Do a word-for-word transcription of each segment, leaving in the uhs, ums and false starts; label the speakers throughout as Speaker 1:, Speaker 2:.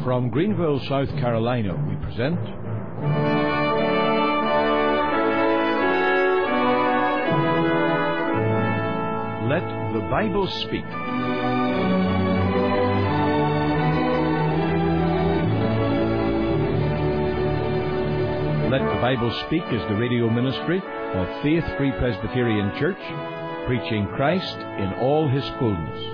Speaker 1: From Greenville, South Carolina, we present Let the Bible Speak. Let the Bible Speak is the radio ministry of Faith Free Presbyterian Church, preaching Christ in all His fullness.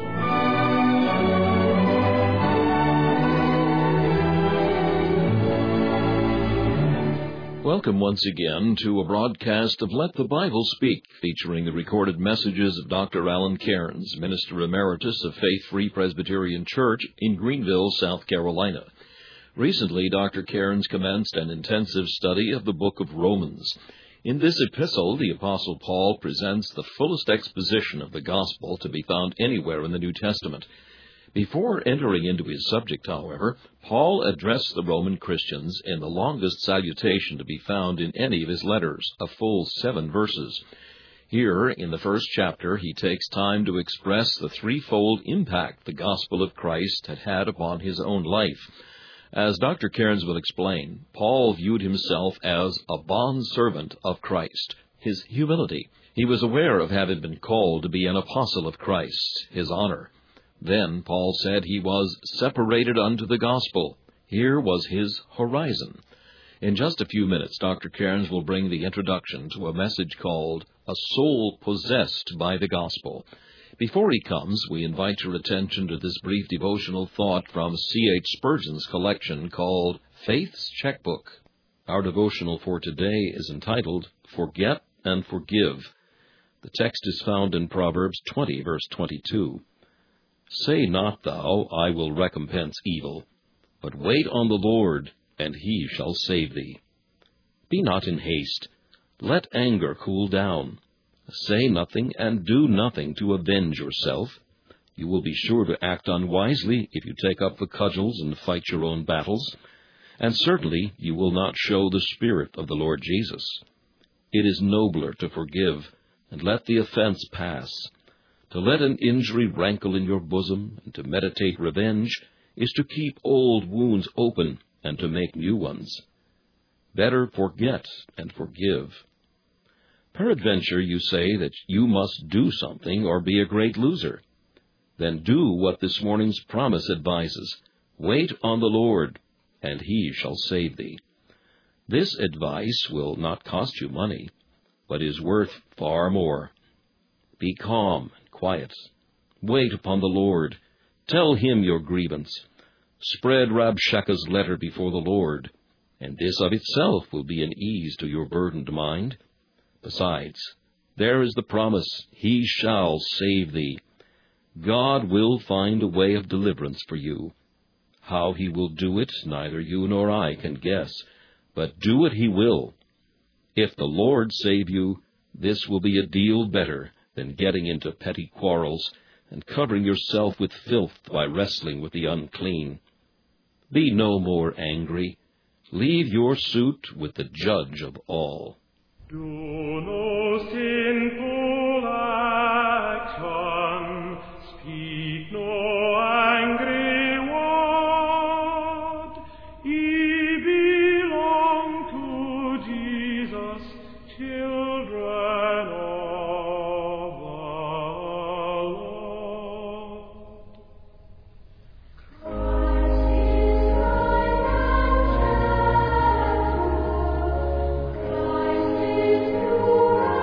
Speaker 2: Welcome once again to a broadcast of Let the Bible Speak, featuring the recorded messages of Doctor Alan Cairns, Minister Emeritus of Faith Free Presbyterian Church in Greenville, South Carolina. Recently, Doctor Cairns commenced an intensive study of the book of Romans. In this epistle, the Apostle Paul presents the fullest exposition of the gospel to be found anywhere in the New Testament. Before entering into his subject, however, Paul addressed the Roman Christians in the longest salutation to be found in any of his letters, a full seven verses. Here, in the first chapter, he takes time to express the threefold impact the gospel of Christ had had upon his own life. As Doctor Cairns will explain, Paul viewed himself as a bondservant of Christ, his humility. He was aware of having been called to be an apostle of Christ, his honor. Then Paul said he was separated unto the gospel. Here was his horizon. In just a few minutes, Doctor Cairns will bring the introduction to a message called A Soul Possessed by the Gospel. Before he comes, we invite your attention to this brief devotional thought from C H Spurgeon's collection called Faith's Checkbook. Our devotional for today is entitled Forget and Forgive. The text is found in Proverbs twenty, verse twenty-two. Say not thou, I will recompense evil, but wait on the Lord, and he shall save thee. Be not in haste. Let anger cool down. Say nothing and do nothing to avenge yourself. You will be sure to act unwisely if you take up the cudgels and fight your own battles, and certainly you will not show the Spirit of the Lord Jesus. It is nobler to forgive and let the offense pass. To let an injury rankle in your bosom and to meditate revenge is to keep old wounds open and to make new ones. Better forget and forgive. Peradventure you say that you must do something or be a great loser. Then do what this morning's promise advises. Wait on the Lord, and he shall save thee. This advice will not cost you money, but is worth far more. Be calm and quiet. Wait upon the Lord. Tell him your grievance. Spread Rabshakeh's letter before the Lord, and this of itself will be an ease to your burdened mind. Besides, there is the promise, he shall save thee. God will find a way of deliverance for you. How he will do it, neither you nor I can guess, but do it he will. If the Lord save you, this will be a deal better than getting into petty quarrels and covering yourself with filth by wrestling with the unclean. Be no more angry. Leave your suit with the judge of all.
Speaker 3: Do no sinful action, speak no angry word. Ye belong to Jesus, children of the Lord. Christ is thy ransom. Christ is your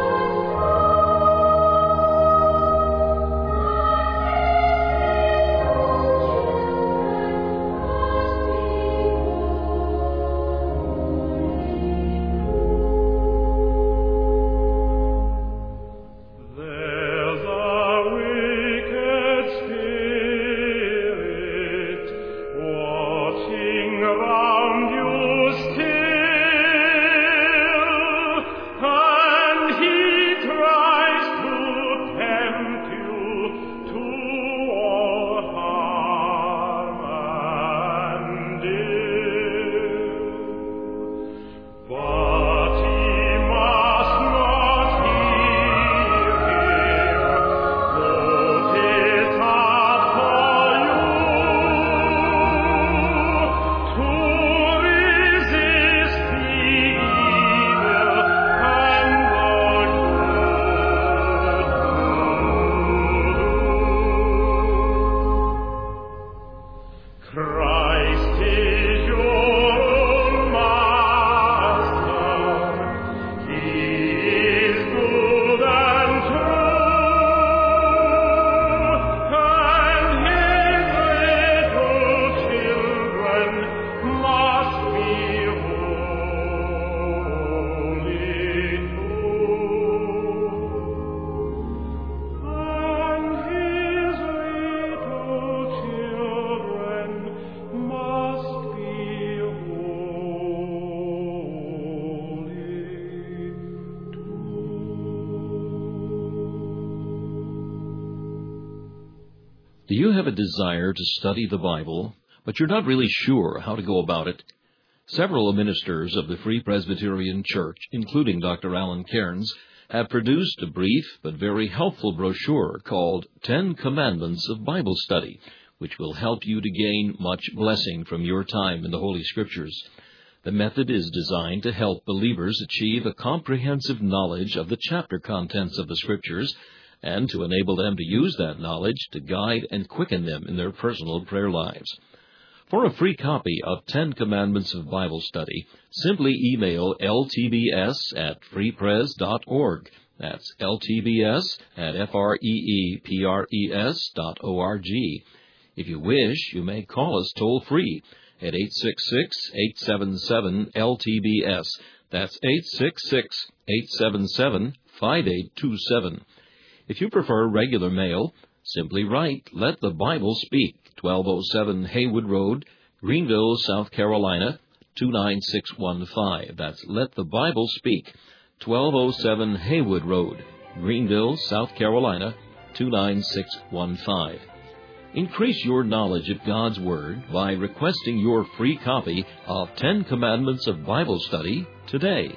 Speaker 2: Do you have a desire to study the Bible, but you're not really sure how to go about it? Several ministers of the Free Presbyterian Church, including Doctor Alan Cairns, have produced a brief but very helpful brochure called Ten Commandments of Bible Study, which will help you to gain much blessing from your time in the Holy Scriptures. The method is designed to help believers achieve a comprehensive knowledge of the chapter contents of the Scriptures and to enable them to use that knowledge to guide and quicken them in their personal prayer lives. For a free copy of Ten Commandments of Bible Study, simply email L T B S at freepres dot org. That's L T B S at F R E E P R E S dot O R G. If you wish, you may call us toll-free at eight six six, eight seven seven, L T B S. That's eight six six, eight seven seven, five eight two seven. If you prefer regular mail, simply write Let the Bible Speak, twelve oh seven Haywood Road, Greenville, South Carolina, two nine six one five. That's Let the Bible Speak, twelve oh seven Haywood Road, Greenville, South Carolina, two nine six one five. Increase your knowledge of God's Word by requesting your free copy of Ten Commandments of Bible Study today.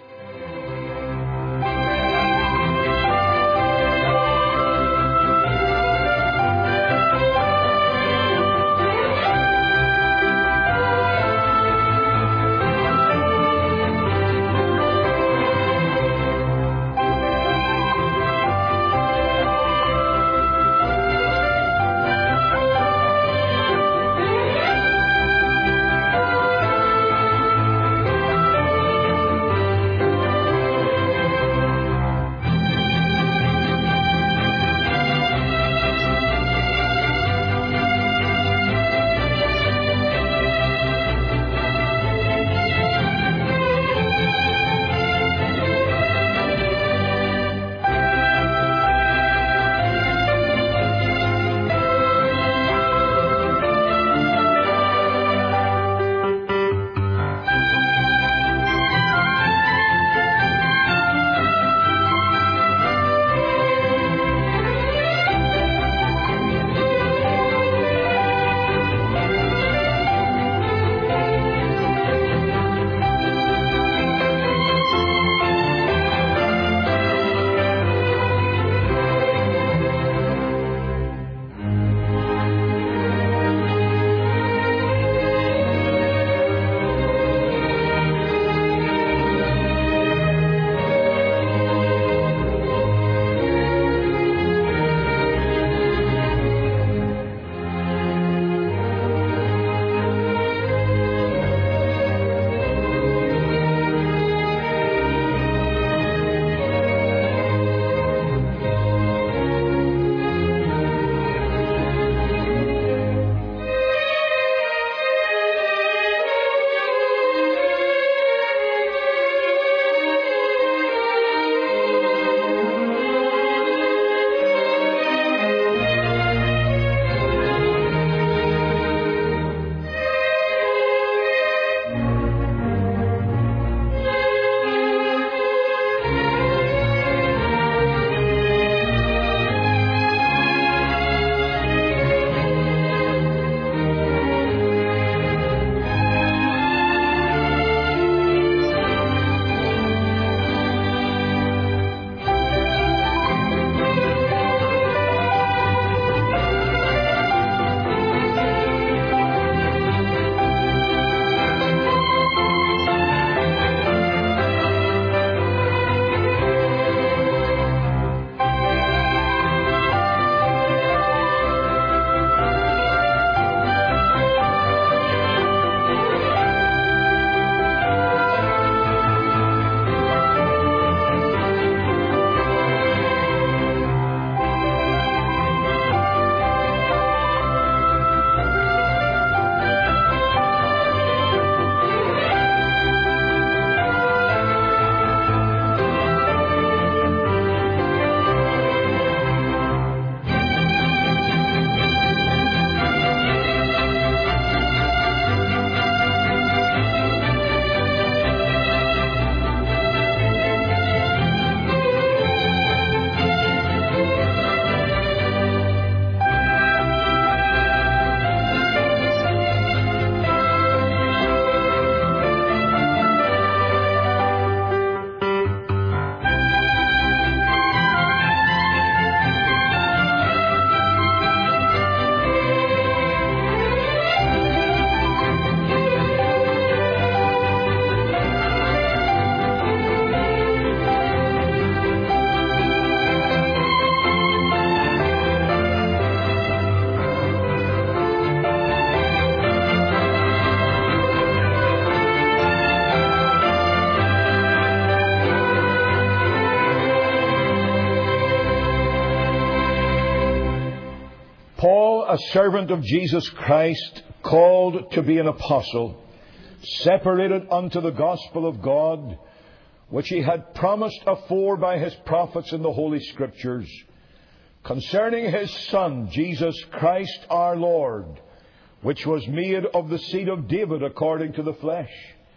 Speaker 4: a servant of Jesus Christ, called to be an apostle, separated unto the gospel of God, which he had promised afore by his prophets in the Holy Scriptures, concerning his Son, Jesus Christ our Lord, which was made of the seed of David according to the flesh,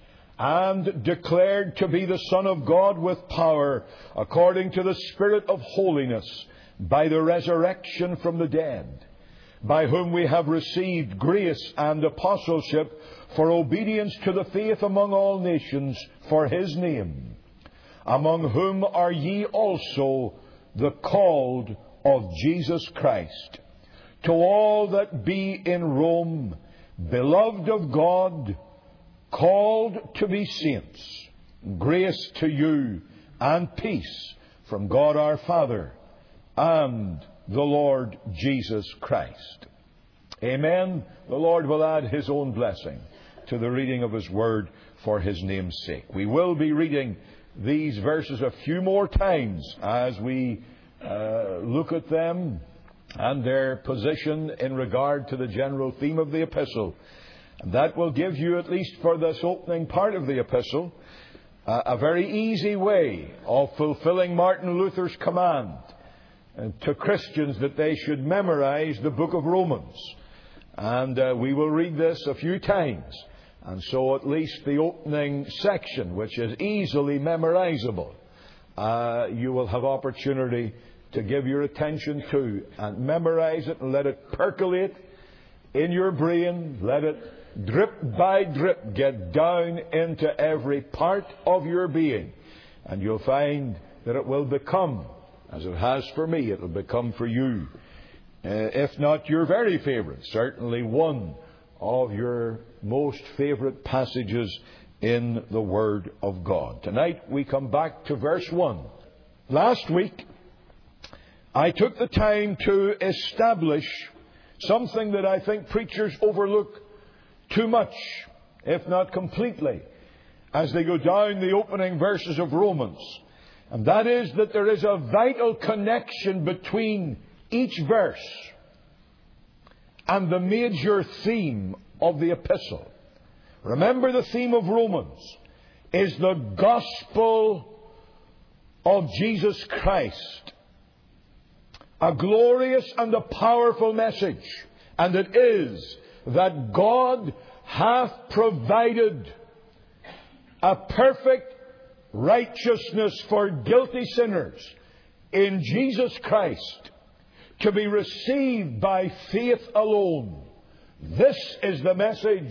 Speaker 4: and declared to be the Son of God with power, according to the Spirit of holiness, by the resurrection from the dead, by whom we have received grace and apostleship for obedience to the faith among all nations for his name, among whom are ye also the called of Jesus Christ. To all that be in Rome, beloved of God, called to be saints, grace to you and peace from God our Father and the Lord Jesus Christ. Amen. The Lord will add his own blessing to the reading of his word for his name's sake. We will be reading these verses a few more times as we uh, look at them and their position in regard to the general theme of the epistle. And that will give you, at least for this opening part of the epistle, uh, a very easy way of fulfilling Martin Luther's command to Christians that they should memorize the book of Romans. And uh, we will read this a few times. And so at least the opening section, which is easily memorizable, uh, you will have opportunity to give your attention to and memorize it and let it percolate in your brain. Let it drip by drip get down into every part of your being. And you'll find that it will become, as it has for me, it will become for you, uh, if not your very favourite, certainly one of your most favourite passages in the Word of God. Tonight we come back to verse one. Last week I took the time to establish something that I think preachers overlook too much, if not completely, as they go down the opening verses of Romans. And that is that there is a vital connection between each verse and the major theme of the epistle. Remember, the theme of Romans is the gospel of Jesus Christ. A glorious and a powerful message. And it is that God hath provided a perfect righteousness for guilty sinners in Jesus Christ to be received by faith alone. This is the message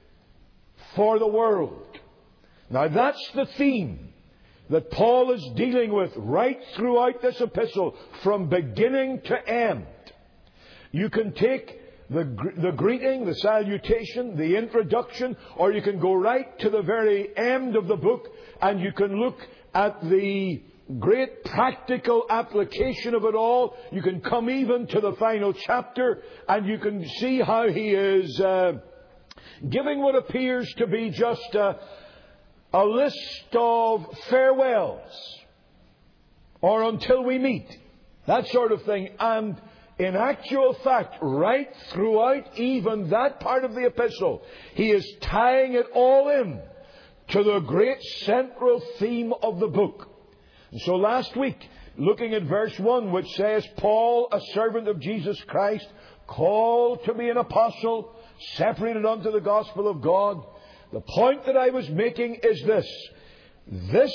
Speaker 4: for the world. Now that's the theme that Paul is dealing with right throughout this epistle, from beginning to end. You can take the, the greeting, the salutation, the introduction, or you can go right to the very end of the book and you can look at the great practical application of it all. You can come even to the final chapter and you can see how he is uh, giving what appears to be just a, a list of farewells or until we meet, that sort of thing. And in actual fact, right throughout even that part of the epistle, he is tying it all in to the great central theme of the book. And so last week, looking at verse one, which says, Paul, a servant of Jesus Christ, called to be an apostle, separated unto the gospel of God. The point that I was making is this. This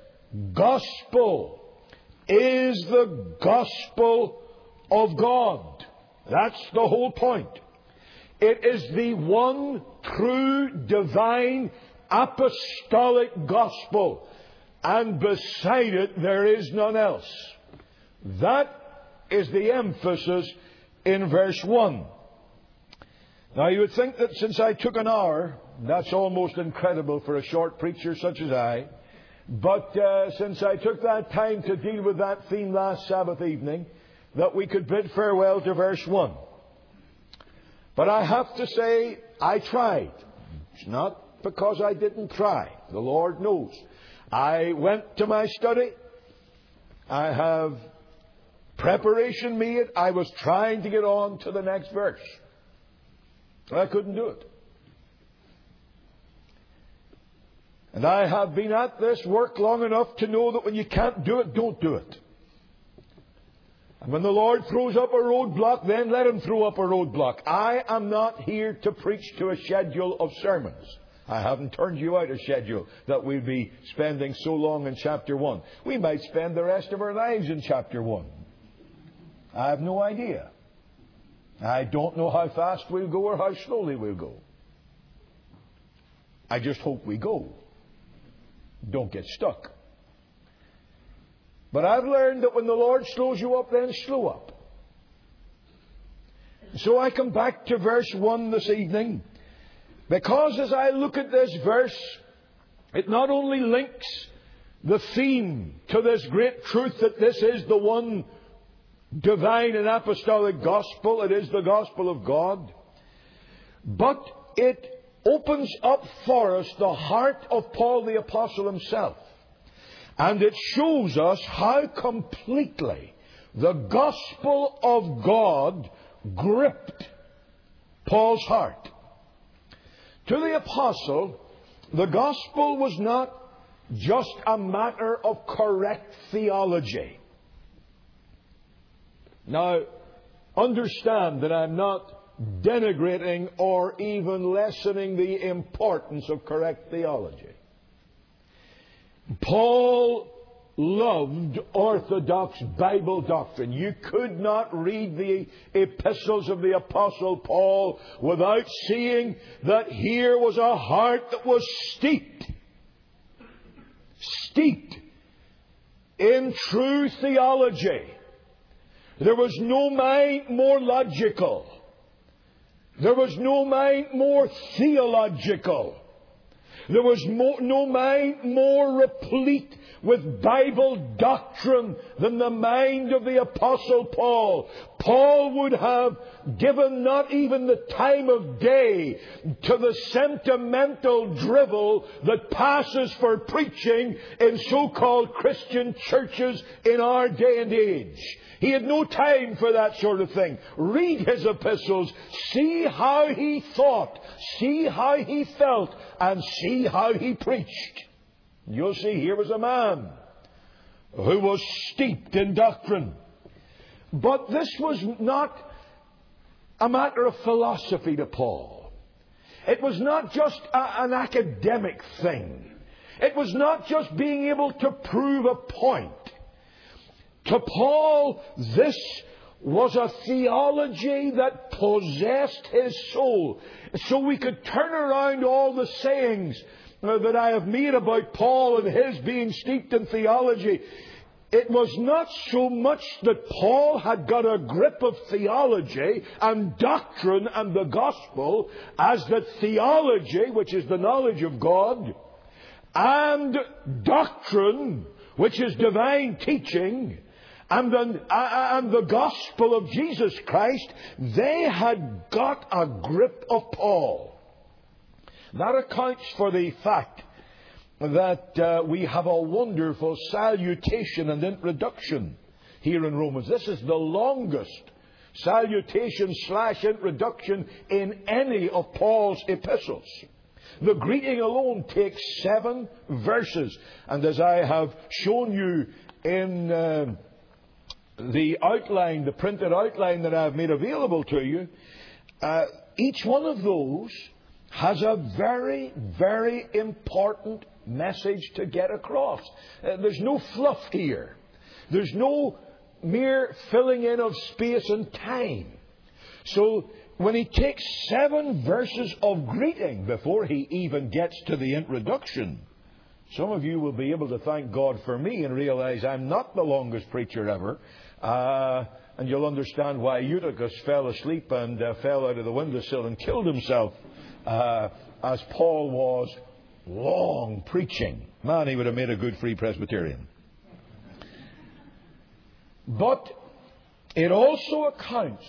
Speaker 4: gospel is the gospel of God. That's the whole point. It is the one true divine apostolic gospel, and beside it there is none else. That is the emphasis in verse one. Now you would think that since I took an hour, that's almost incredible for a short preacher such as I, but uh, since I took that time to deal with that theme last Sabbath evening, that we could bid farewell to verse one. But I have to say, I tried. It's not because I didn't try. The Lord knows. I went to my study. I have Preparation made, I was trying to get on to the next verse. I couldn't do it. And I have been at this work long enough to know that when you can't do it, don't do it. And when the Lord throws up a roadblock, then let Him throw up a roadblock. I am not here to preach to a schedule of sermons. I haven't turned you out a schedule that we'll be spending so long in chapter one. We might spend the rest of our lives in chapter one. I have no idea. I don't know how fast we'll go or how slowly we'll go. I just hope we go. Don't get stuck. But I've learned that when the Lord slows you up, then slow up. So I come back to verse one this evening, because as I look at this verse, it not only links the theme to this great truth that this is the one divine and apostolic gospel, it is the gospel of God, but it opens up for us the heart of Paul the Apostle himself. And it shows us how completely the gospel of God gripped Paul's heart. To the Apostle, the gospel was not just a matter of correct theology. Now, understand that I'm not denigrating or even lessening the importance of correct theology. Paul loved orthodox Bible doctrine. You could not read the epistles of the Apostle Paul without seeing that here was a heart that was steeped, steeped in true theology. There was no mind more logical. There was no mind more theological. There was mo- no mind more replete with Bible doctrine than the mind of the Apostle Paul. Paul would have given not even the time of day to the sentimental drivel that passes for preaching in so-called Christian churches in our day and age. He had no time for that sort of thing. Read his epistles. See how he thought. See how he felt. And see how he preached. You'll see here was a man who was steeped in doctrine. But this was not a matter of philosophy to Paul. It was not just a, an academic thing. It was not just being able to prove a point. To Paul, this was a theology that possessed his soul. So we could turn around all the sayings that I have made about Paul and his being steeped in theology. It was not so much that Paul had got a grip of theology and doctrine and the gospel as that theology, which is the knowledge of God, and doctrine, which is divine teaching, and the, and the gospel of Jesus Christ, they had got a grip of Paul. That accounts for the fact that uh, we have a wonderful salutation and introduction here in Romans. This is the longest salutation slash introduction in any of Paul's epistles. The greeting alone takes seven verses. And as I have shown you in uh, the outline, the printed outline that I've made available to you, uh, each one of those has a very, very important message to get across. Uh, there's no fluff here. There's no mere filling in of space and time. So when he takes seven verses of greeting before he even gets to the introduction, some of you will be able to thank God for me and realize I'm not the longest preacher ever. Uh, and you'll understand why Eutychus fell asleep and uh, fell out of the windowsill and killed himself, uh, as Paul was long preaching. Man, he would have made a good Free Presbyterian. But it also accounts,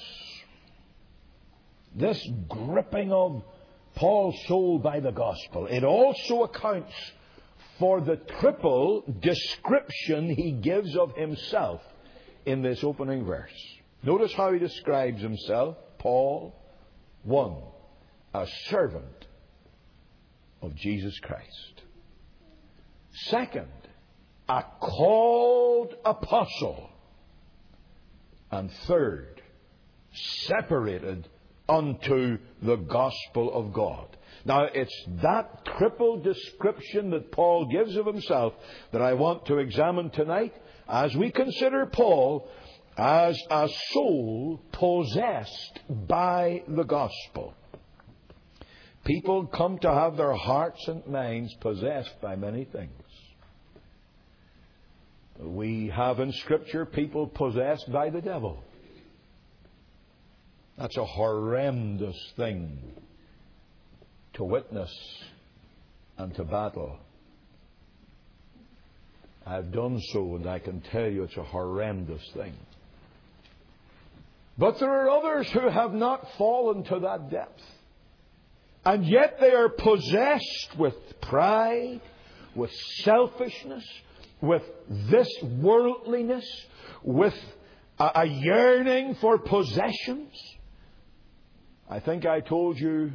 Speaker 4: this gripping of Paul's soul by the gospel, it also accounts for the triple description he gives of himself in this opening verse. Notice how he describes himself. Paul, one, a servant of Jesus Christ. Second, a called apostle. And third, separated unto the gospel of God. Now, it's that triple description that Paul gives of himself that I want to examine tonight as we consider Paul as a soul possessed by the gospel. People come to have their hearts and minds possessed by many things. We have in Scripture people possessed by the devil. That's a horrendous thing to witness and to battle. I've done so, and I can tell you it's a horrendous thing. But there are others who have not fallen to that depth. And yet they are possessed with pride, with selfishness, with this worldliness, with a, a yearning for possessions. I think I told you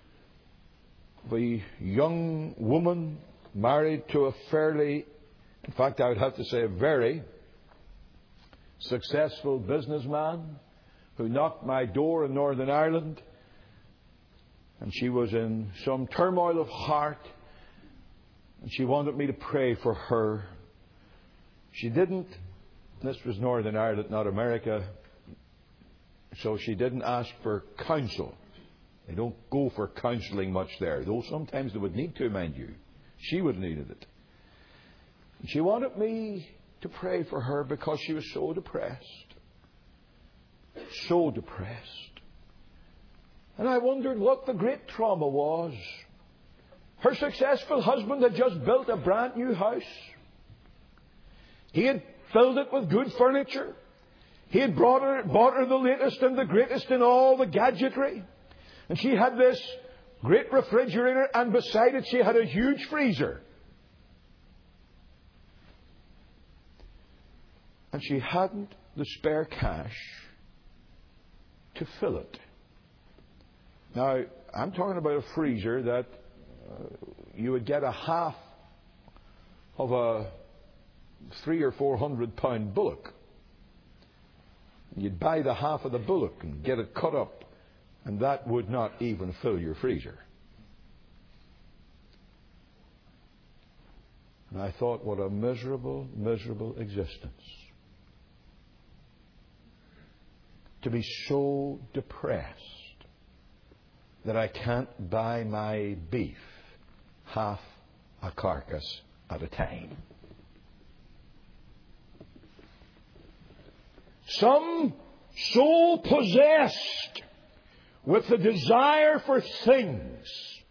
Speaker 4: the young woman married to a fairly, in fact I would have to say a very successful businessman who knocked my door in Northern Ireland, and she was in some turmoil of heart, and she wanted me to pray for her. She didn't, this was Northern Ireland, not America, so she didn't ask for counsel. They don't go for counselling much there, though sometimes they would need to, mind you. She would have needed it. And she wanted me to pray for her because she was so depressed. So depressed. And I wondered what the great trauma was. Her successful husband had just built a brand new house. He had filled it with good furniture. He had brought her, bought her the latest and the greatest in all the gadgetry. And she had this great refrigerator, and beside it she had a huge freezer. And she hadn't the spare cash to fill it. Now, I'm talking about a freezer that uh, you would get a half of a three or four hundred pound bullock. You'd buy the half of the bullock and get it cut up, and that would not even fill your freezer. And I thought, what a miserable, miserable existence. To be so depressed that I can't buy my beef half a carcass at a time. Some so possessed with the desire for things.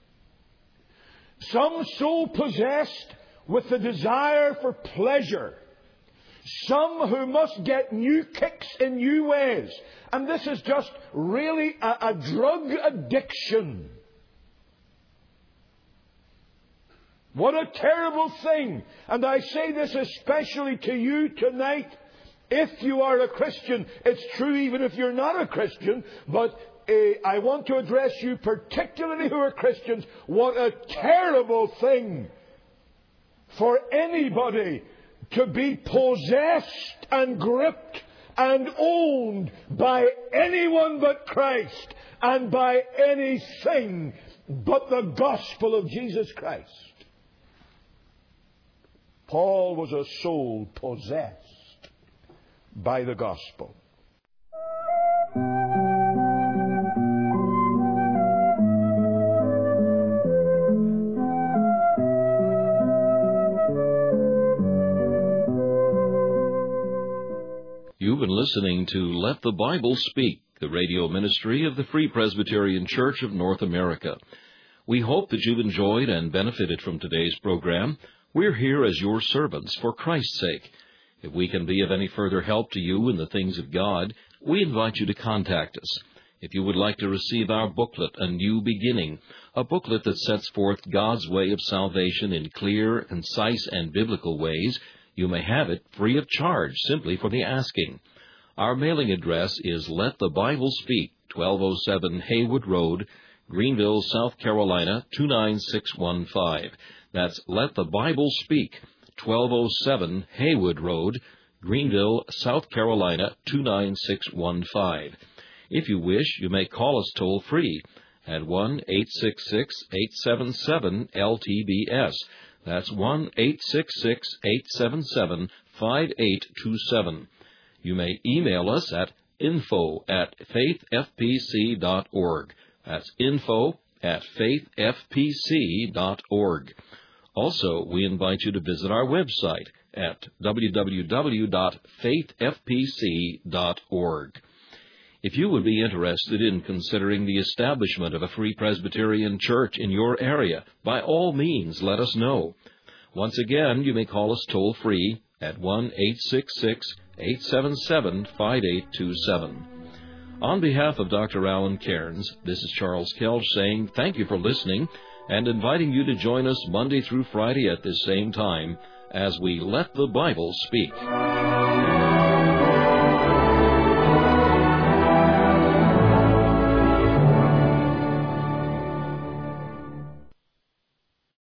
Speaker 4: Some so possessed with the desire for pleasure. Some who must get new kicks in new ways. And this is just really a, a drug addiction. What a terrible thing. And I say this especially to you tonight. If you are a Christian, it's true even if you're not a Christian, but uh, I want to address you particularly who are Christians. What a terrible thing for anybody to be possessed and gripped and owned by anyone but Christ and by anything but the gospel of Jesus Christ. Paul was a soul possessed by the gospel.
Speaker 2: You've been listening to Let the Bible Speak, the radio ministry of the Free Presbyterian Church of North America. We hope that you've enjoyed and benefited from today's program. We're here as your servants for Christ's sake. If we can be of any further help to you in the things of God, we invite you to contact us. If you would like to receive our booklet, A New Beginning, a booklet that sets forth God's way of salvation in clear, concise, and biblical ways, You may have it free of charge, simply for the asking. Our mailing address is Let the Bible Speak, twelve oh seven Haywood Road, Greenville, South Carolina, two nine six one five. That's Let the Bible Speak, twelve oh seven Haywood Road, Greenville, South Carolina, two nine six one five. If you wish, you may call us toll-free at one eight six six, eight seven seven, L T B S. That's one eight six six, eight seven seven, five eight two seven. You may email us at info at faith f p c dot org. That's info at faith f p c dot org. Also, we invite you to visit our website at w w w dot faith f p c dot org. If you would be interested in considering the establishment of a Free Presbyterian Church in your area, by all means, let us know. Once again, you may call us toll-free at one eight six six, eight seven seven, five eight two seven. On behalf of Doctor Alan Cairns, this is Charles Kelch saying thank you for listening and inviting you to join us Monday through Friday at this same time as we Let the Bible Speak.